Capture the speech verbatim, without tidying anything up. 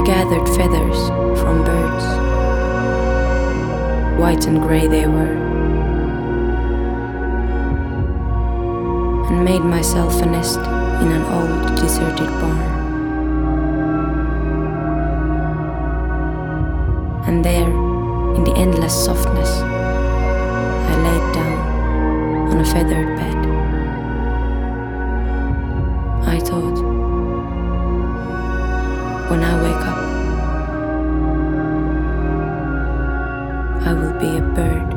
gathered feathers from birds. White and grey they were, and made myself a nest in an old deserted barn. And there, in the endless softness, I laid down on a feathered bed. I thought, when I wake up, I will be a bird.